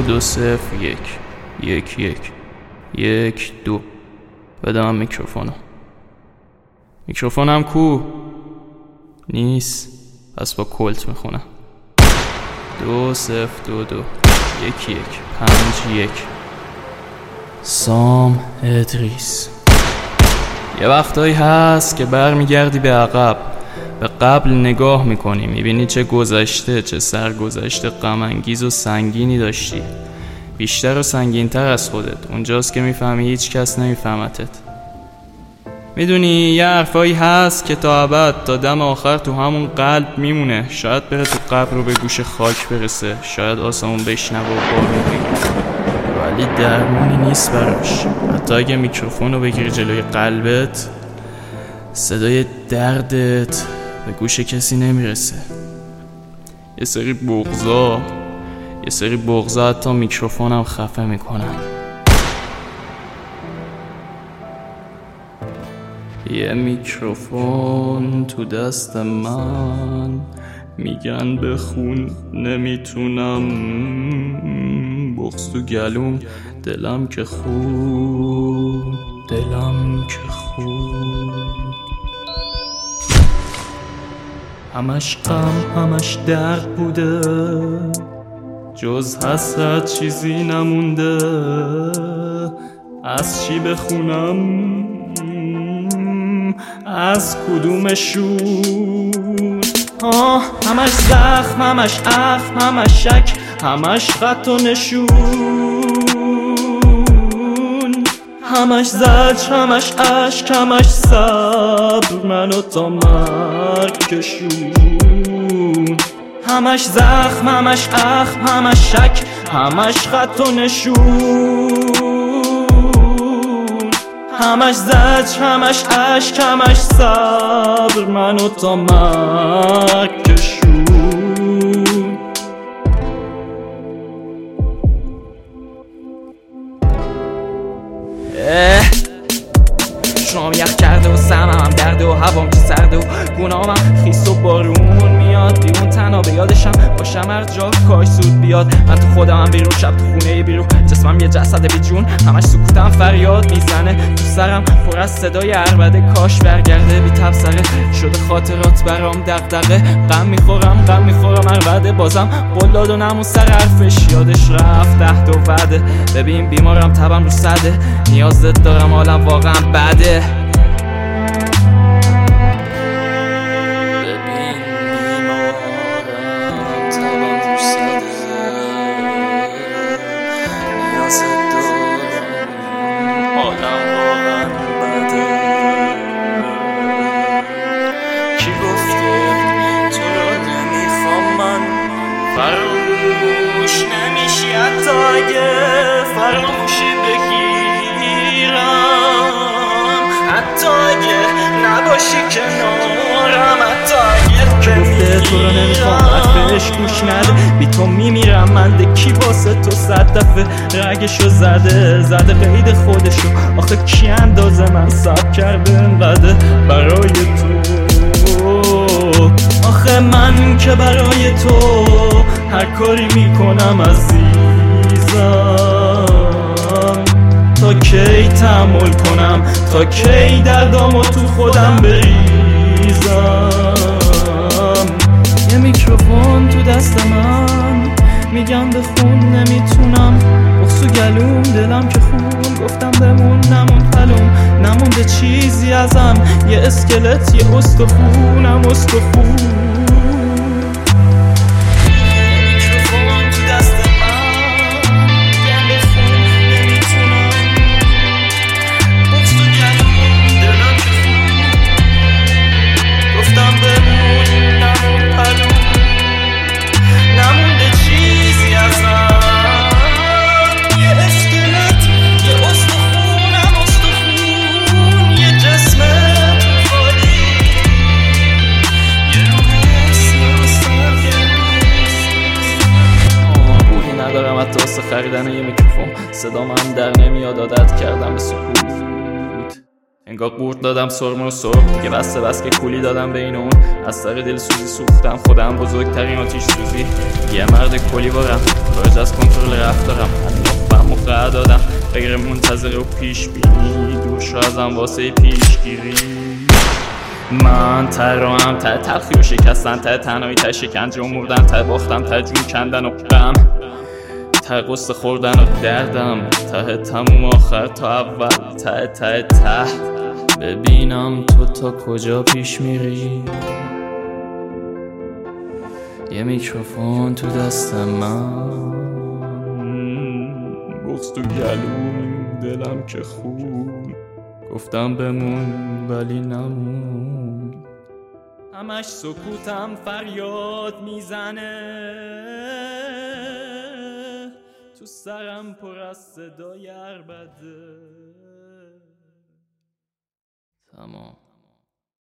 2 0 1 1 1 1 2. بدم میکروفونم کو؟ نیست. پس با کلت میخونم. 2 0 2 2 1 1 5 1. سام ادریس. یه وقتایی هست که برمیگردی به عقب، به قبل نگاه میکنی، میبینی چه گذشته، چه سرگذشته غم انگیز و سنگینی داشتی، بیشتر و سنگین‌تر از خودت. اونجاست که میفهمی هیچ کس نمیفهمتت. میدونی یه حرفایی هست که تا ابد، تا دم آخر تو همون قلب میمونه. شاید بره تو قبر رو به گوش خاک برسه، شاید آسمون بشنوه و بارون بگیره، ولی درمونی نیست براش. حتی اگه میکروفون رو بگیری جلوی قلبت، صدای دردت به گوش کسی نمیرسه. یه سری بغضا حتی میکروفونم خفه میکنن. یه میکروفون تو دست من، میگن بخون نمیتونم، بغض تو گلوم، دلم که خون. همش غم، همش درد بوده، جز حسرت چیزی نمونده. از چی بخونم؟ از کدومشون؟ همش زخم، همش اخم، همش شک، همش خط و نشون، همش زجر، همش عشق، همش صبر، منو تا مرگ کشون. همش زخم، همش اخم، همش شک، همش خط و نشون، همش زجر، همش عشق، همش صبر، منو تا مرگ کشون. شام یخ کرده و سمم درده و هوام که سرده و گناهام خیس و بارون میاد بیرون. تنها به یادشم باشم هر جا کاش زود بیاد. من تو خودم بیرون، شب تو خونه بیرون، جسمم یه جسد بی جون. همش سکوتم فریاد میزنه تو سرم، پر از صدای عربده. کاش برگرده بی تبصره، شده خاطرات برام دغدغه. غم میخورم عربده، بازم قلاد و نمون سر حرفش. یادش رفت عهد و وعده. ببین بیمارم، تبم رو سده، نیازت دارم، حالم واقعا بده. کی گفته تو رو نمیخوام من؟ فراموش نمیشی حتی اگه فراموشی بگیرم، حتی اگه نباشی کنارم، حتی اگه گفته تو رو نمیخوام، حرفش گوش نده. بی تو میمیرم من، دکی واسه تو 100 دفعه رگشو زده قید خودشو. آخه کی اندازه من صبر کرده انقدر برای تو؟ آخه من که برای تو هر کاری میکنم عزیزم. تا کی تحمل کنم، تا کی دردامو تو خودم بریزم. یه میکروفون تو دست من، میگم بخون نمیتونم، بغض تو گلوم، دلم که خون. گفتم بمون نمون پلوم، نمونده چیزی ازم، یه اسکلت، یه استخونم استخون. حتی واسه خریدن یه میکروفون، صدام هم در نمیاد، عادت کردم به سکوت. انگار قورت دادم سرمه و سرخ دیگه بس که کولی دادم بین اون. از سر دلسوزی سوختم خودم بزرگترین آتیش سوزی. یه مرد کلی بارم خارج از کنترل رفتارم. نخبم و قرار دادم غیر منتظره و پیش بینی دور شو ازم واسه پیشگیری. من ترام ته تلخی و شکستن ته تنهایی ته شکنجه و مردن ته باختم ته جون کندن و غم ته قصه خوردن و دردم ته تموم آخر تا اول ته ته ته ببینم تو تا کجا پیش میری. یه میکروفون تو دست من بغض تو گلوم دلم که خون گفتم بمون ولی نمون. همش سکوتم فریاد میزنه تو سرم پر از صدای عربده. تمام.